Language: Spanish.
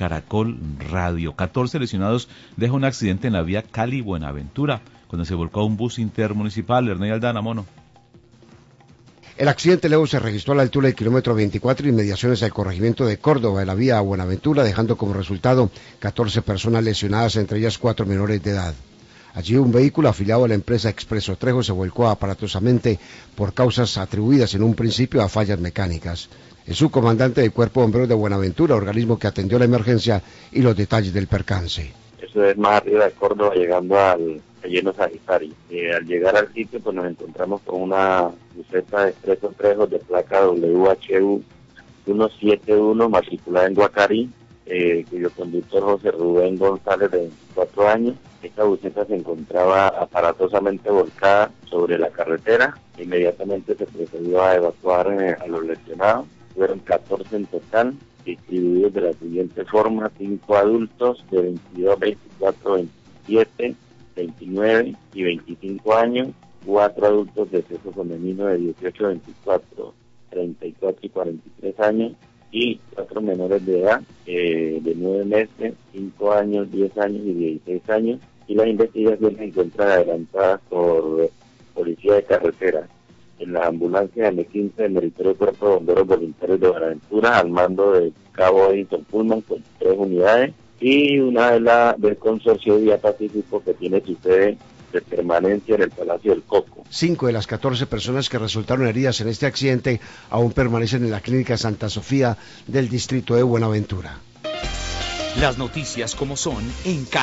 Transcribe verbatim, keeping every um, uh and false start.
Caracol Radio. catorce lesionados deja un accidente en la vía Cali-Buenaventura, cuando se volcó un bus intermunicipal. Ernei Aldana, Mono. El accidente luego se registró a la altura del kilómetro veinticuatro, inmediaciones al corregimiento de Córdoba, en la vía Buenaventura, dejando como resultado catorce personas lesionadas, entre ellas cuatro menores de edad. Allí un vehículo afiliado a la empresa Expreso Trejo se volcó aparatosamente por causas atribuidas en un principio a fallas mecánicas. El subcomandante del Cuerpo de Bomberos de Buenaventura, organismo que atendió la emergencia, y los detalles del percance. Eso es más arriba de Córdoba, llegando al relleno Sagitario. Eh, al llegar al sitio, pues nos encontramos con una buseta de Expreso Trejo de placa W H U ciento setenta y uno, matriculada en Guacarí, eh, cuyo conductor José Rubén González, de veinticuatro años. Esta buseta se encontraba aparatosamente volcada sobre la carretera. Inmediatamente se procedió a evacuar eh, a los lesionados. Fueron catorce en total, distribuidos de la siguiente forma: cinco adultos de veintidós, veinticuatro, veintisiete, veintinueve y veinticinco años, cuatro adultos de sexo femenino de dieciocho, veinticuatro, treinta y cuatro y cuarenta y tres años, y cuatro menores de edad, eh, de nueve meses, cinco años, diez años y dieciséis años, y las investigaciones se encuentran adelantadas por Policía de Carretera en la ambulancia M quince del Meritorio Cuerpo de Bomberos Voluntarios de Buenaventura, al mando del cabo Edison Pullman, con tres unidades, y una de la del consorcio Vía Pacífico, que tiene su sede de permanencia en el Palacio del Coco. Cinco de las catorce personas que resultaron heridas en este accidente aún permanecen en la clínica Santa Sofía del distrito de Buenaventura. Las noticias como son en